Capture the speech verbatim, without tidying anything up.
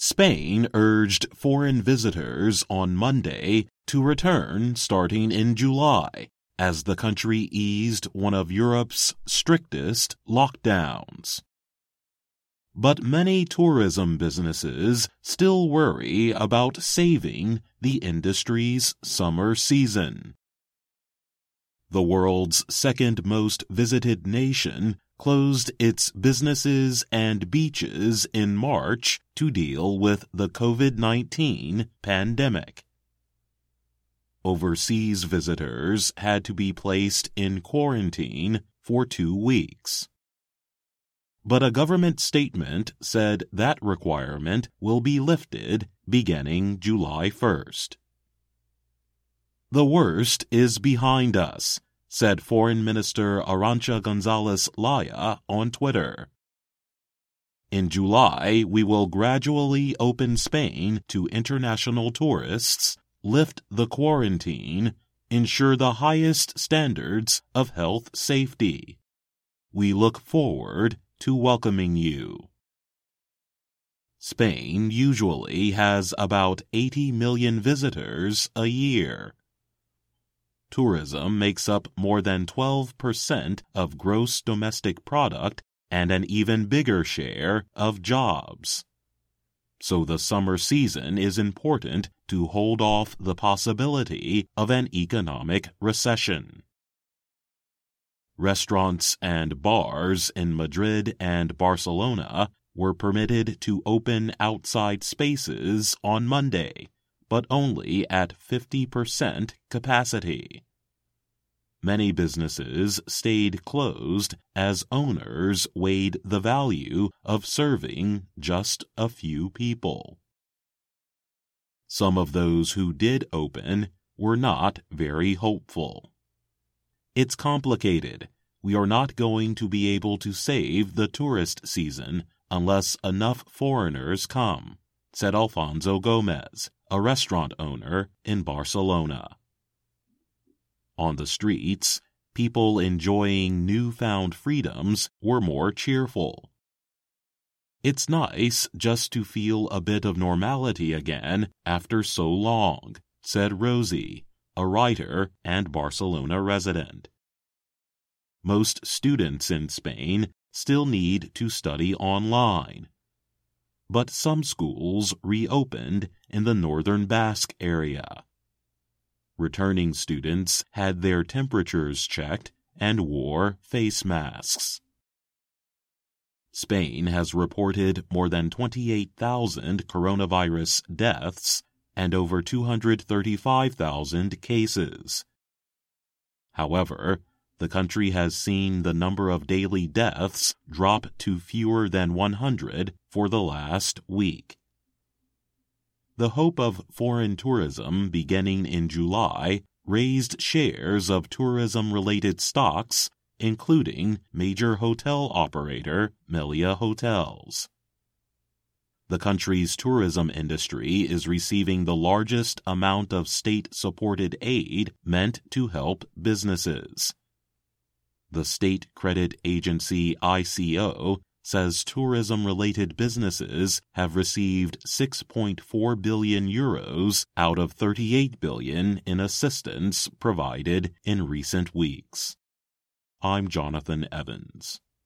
Spain urged foreign visitors on Monday to return starting in July, as the country eased one of Europe's strictest lockdowns. But many tourism businesses still worry about saving the industry's summer season. The world's second most visited nation closed its businesses and beaches in March to deal with the COVID nineteen pandemic. Overseas visitors had to be placed in quarantine for two weeks. But a government statement said that requirement will be lifted beginning July first. The worst is behind us, said Foreign Minister Arantxa González Laya on Twitter. In July, we will gradually open Spain to international tourists, lift the quarantine, ensure the highest standards of health safety. We look forward to welcoming you. Spain usually has about eighty million visitors a year. Tourism makes up more than twelve percent of gross domestic product and an even bigger share of jobs. So the summer season is important to hold off the possibility of an economic recession. Restaurants and bars in Madrid and Barcelona were permitted to open outside spaces on Monday, but only at fifty percent capacity. Many businesses stayed closed as owners weighed the value of serving just a few people. Some of those who did open were not very hopeful. It's complicated. We are not going to be able to save the tourist season unless enough foreigners come, said Alfonso Gomez, a restaurant owner in Barcelona. On the streets, people enjoying newfound freedoms were more cheerful. It's nice just to feel a bit of normality again after so long, said Rosie, a writer and Barcelona resident. Most students in Spain still need to study online, but some schools reopened in the northern Basque area. Returning students had their temperatures checked and wore face masks. Spain has reported more than twenty-eight thousand coronavirus deaths and over two hundred thirty-five thousand cases. However, the country has seen the number of daily deaths drop to fewer than one hundred for the last week. The hope of foreign tourism beginning in July raised shares of tourism-related stocks, including major hotel operator Melia Hotels. The country's tourism industry is receiving the largest amount of state-supported aid meant to help businesses. The state credit agency I C O says tourism-related businesses have received six point four billion euros out of thirty-eight billion in assistance provided in recent weeks. I'm Jonathan Evans.